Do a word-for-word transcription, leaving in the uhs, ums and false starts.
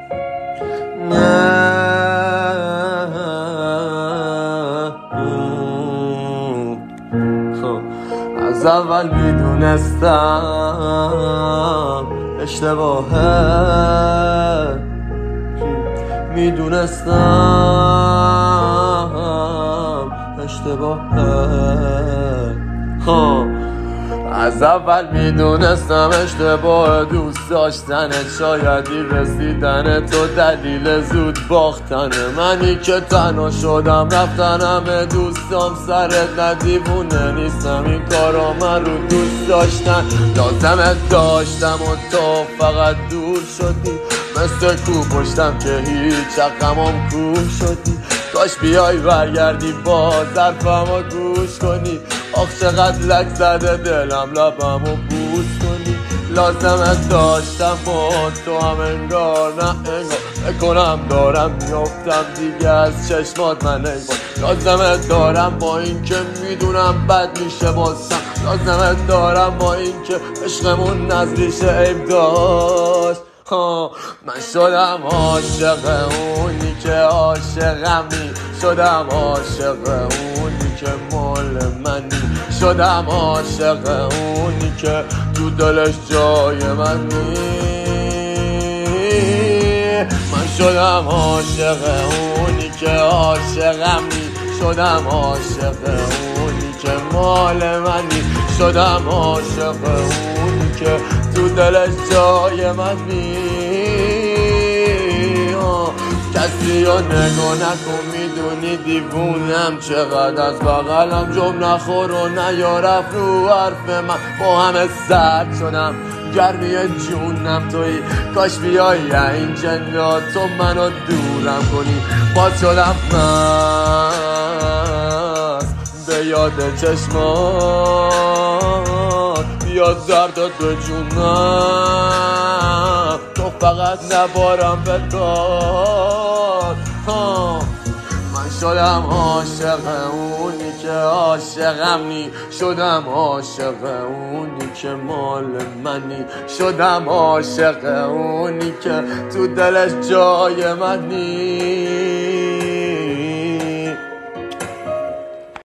از اول میدونستم اشتباهه، میدونستم اشتباهه. از اول میدونستم اشتباه دوست داشتنت، شایدی رسیدن تو دلیل زود باختن منی که تنها شدم رفتن همه دوستام سرت. نه دیوونه نیستم، این کارا من رو دوست داشتن لازمت داشتم و تو فقط دور شدی، مثل کو پشتم که هیچ عقمم کور شدی. کاش بیای برگردی باز حرفمو گوش کنی، آخ چقدر لک زده دلم لبمو بوس کنی. لازمت داشتم با تو هم انگار نه انگار، بکنم دارم میافتم دیگه از چشمات من انگار. لازمت دارم با این که میدونم بد میشه بازم، لازمت دارم با این که عشقمون نزدیشه عیب داشت. من شدم عاشق اونی که عاشقم نی، شدم عاشق اونی که مال منی، شدم عاشق اونی که تو دلش جای من نی. من شدم عاشق اونی که عاشقم نی، شدم عاشق اونی که مال منی، شدم عاشق اونی که تو دلش جای من نی. کسی رو نگاه نکن، میدونی دیوونم چقدر از بغلم جم نخور و نیارف رو حرف من. با همه سرد شدم گرمی جونم توی، کاش بیایی این جنات تو منو دورم کنی. باز شدم من به یاد چشمات، بیاد دردت به جونم، تو فقط نبارم به داد. من شدم عاشق اونی که عاشقم نی، شدم عاشق اونی که مال منی، شدم عاشق اونی که تو دلش جای من نی.